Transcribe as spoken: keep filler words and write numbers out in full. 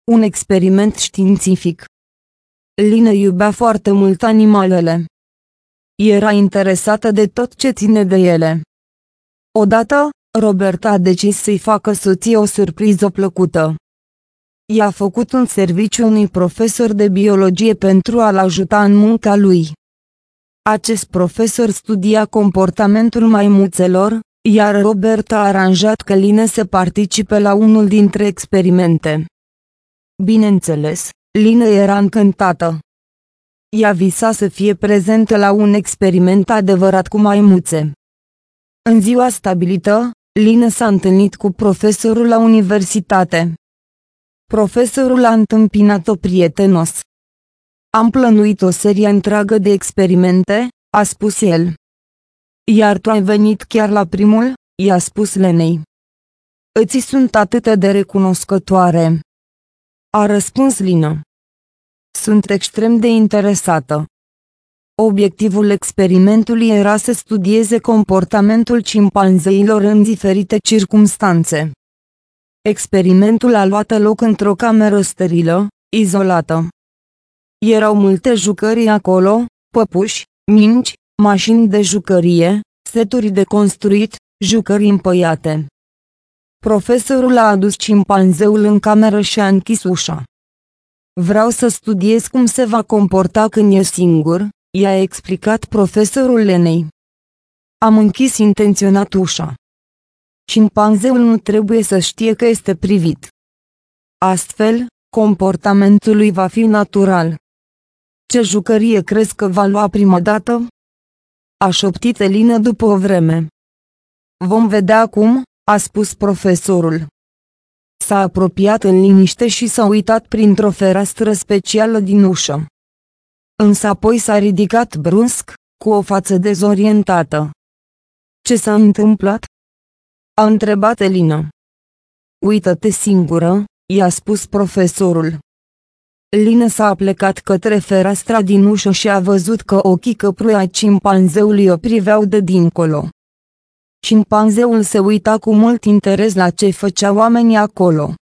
Un experiment științific. Lina iubea foarte mult animalele. Era interesată de tot ce ține de ele. Odată, Robert a decis să-i facă soției o surpriză plăcută. I-a făcut un serviciu unui profesor de biologie pentru a-l ajuta în munca lui. Acest profesor studia comportamentul maimuțelor, iar Robert a aranjat ca Lina să participe la unul dintre experimente. Bineînțeles, Lina era încântată. Ea visa să fie prezentă la un experiment adevărat cu maimuțe. În ziua stabilită, Lina s-a întâlnit cu profesorul la universitate. Profesorul a întâmpinat-o prietenos. Am plănuit o serie întreagă de experimente, a spus el. Iar tu ai venit chiar la primul, i-a spus Lenei. Îți sunt atât de recunoscătoare, a răspuns Lina. Sunt extrem de interesată. Obiectivul experimentului era să studieze comportamentul cimpanzeilor în diferite circumstanțe. Experimentul a luat loc într-o cameră sterilă, izolată. Erau multe jucării acolo, păpuși, mingi, mașini de jucărie, seturi de construit, jucării împăiate. Profesorul a adus cimpanzeul în cameră și a închis ușa. Vreau să studiez cum se va comporta când e singur, i-a explicat profesorul Lenei. Am închis intenționat ușa. Cimpanzeul nu trebuie să știe că este privit. Astfel, comportamentul lui va fi natural. Ce jucărie crezi că va lua prima dată? A șoptit Lina după o vreme. Vom vedea acum, a spus profesorul. S-a apropiat în liniște și s-a uitat printr-o fereastră specială din ușă. Însă apoi s-a ridicat brusc, cu o față dezorientată. Ce s-a întâmplat? A întrebat Lina. Uită-te singură, i-a spus profesorul. Lina s-a aplecat către fereastra din ușă și a văzut că ochii căprui ai cimpanzeului o priveau de dincolo. Cimpanzeul se uita cu mult interes la ce făceau oamenii acolo.